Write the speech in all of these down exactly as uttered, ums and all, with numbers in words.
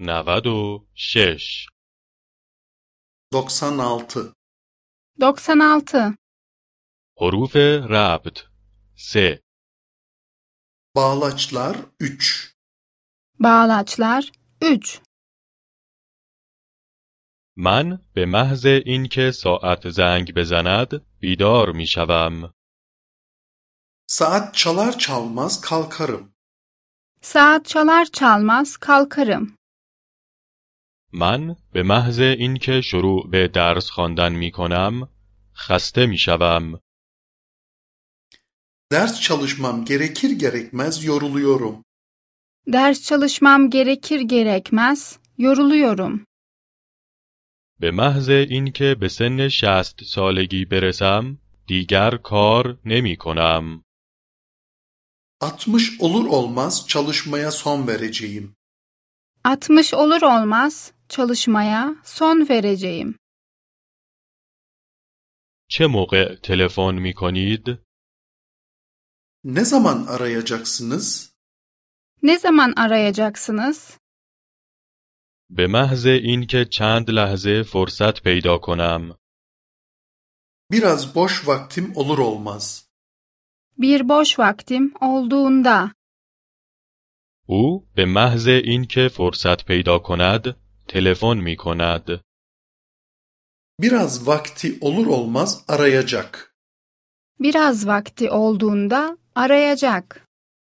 نود و شش doksan altı. doksan altı. حروف ربط سه Bağlaçlar üç. Bağlaçlar üç. من به محض اینکه ساعت زنگ بزند بیدار میشوم. Saat çalar çalmaz kalkarım. Saat çalar çalmaz kalkarım. من به محض اینکه شروع به درس خواندن میکنم خسته میشوم. Ders çalışmam gerekir gerekmez yoruluyorum. Ders çalışmam gerekir gerekmez yoruluyorum. به محض اینکه به سن شصت سالگی برسم دیگر کار نمی کنم. altmış olur olmaz çalışmaya son vereceğim. altmış olur olmaz çalışmaya son vereceğim. چه موقع تلفن می کنید؟ Ne zaman arayacaksınız? Ne zaman arayacaksınız? به محض اینکه چند لحظه فرصت پیدا کنم. Biraz boş vaktim olur olmaz. Bir boş vaktim olduğunda. او به محض اینکه فرصت پیدا کند تلفن می کند. Biraz vakti olur olmaz arayacak. Biraz vakti olduğunda arayacak.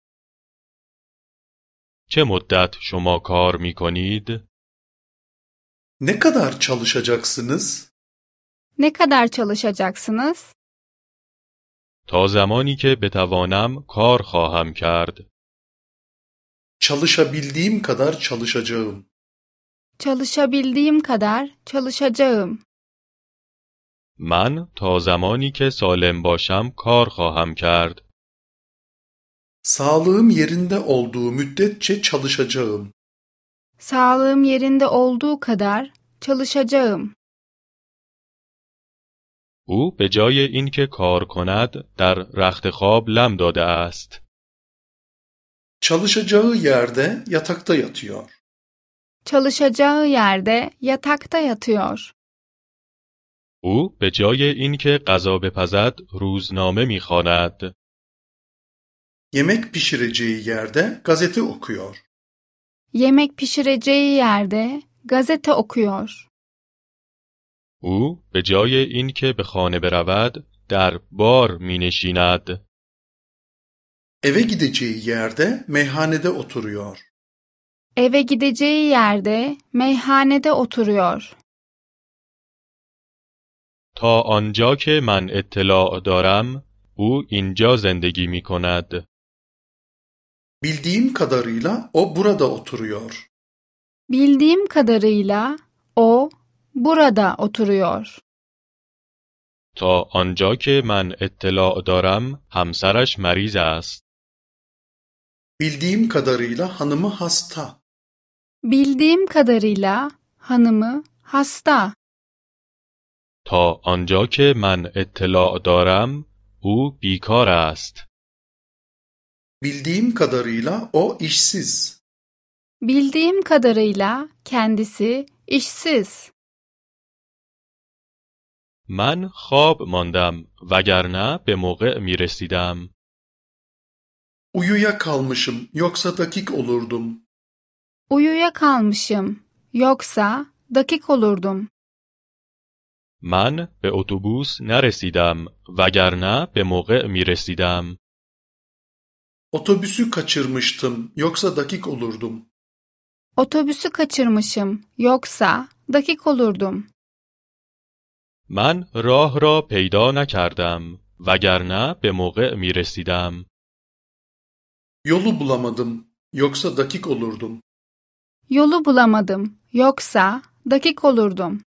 چه مدت شما کار می کنید؟ Ne kadar çalışacaksınız? Ne kadar çalışacaksınız? تا زمانی که بتوانم کار خواهم کرد. Çalışabildiğim kadar çalışacağım. Çalışabildiğim kadar çalışacağım. من تا زمانی که سالم باشم کار خواهم کرد. Sağlığım yerinde olduğu müddetçe çalışacağım. Sağlığım yerinde olduğu kadar çalışacağım. او به جای اینکه کار کند در رخت خواب لم داده است. Çalışacağı yerde yatakta yatıyor. Çalışacağı yerde yatakta yatıyor. او به جای اینکه غذا بپزد روزنامه می‌خواند. Yemek pişireceği yerde gazete okuyor. Yemek pişireceği yerde gazete okuyor. او به جای اینکه به خانه برود در بار می‌نشیند. Eve gideceği yerde meyhanede oturuyor. Eve gideceği yerde meyhanede oturuyor. تا آنجا که من اطلاع دارم او اینجا زندگی می‌کند. Bildiğim kadarıyla o burada oturuyor. Bildiğim kadarıyla o burada oturuyor. تا آنجا که من اطلاع دارم همسرش مریض است. Bildiğim kadarıyla hanımı hasta. Bildiğim kadarıyla hanımı hasta. تا آنجا که من اطلاع دارم او بیکار است. Bildiğim kadarıyla o işsiz. Bildiğim kadarıyla kendisi işsiz. من خواب ماندم وگرنه به موقع می رسیدم. Uyuyakalmışım yoksa dakik olurdum. Uyuyakalmışım yoksa dakik olurdum. من به اتوبوس نرسیدم وگرنه به موقع می رسیدم. Otobüsü kaçırmıştım yoksa dakik olurdum. Otobüsü kaçırmışım yoksa dakik olurdum. من راه را پیدا نکردم وگرنه به موقع می رسیدم. Yolu bulamadım yoksa dakik olurdum. Yolu bulamadım yoksa dakik olurdum.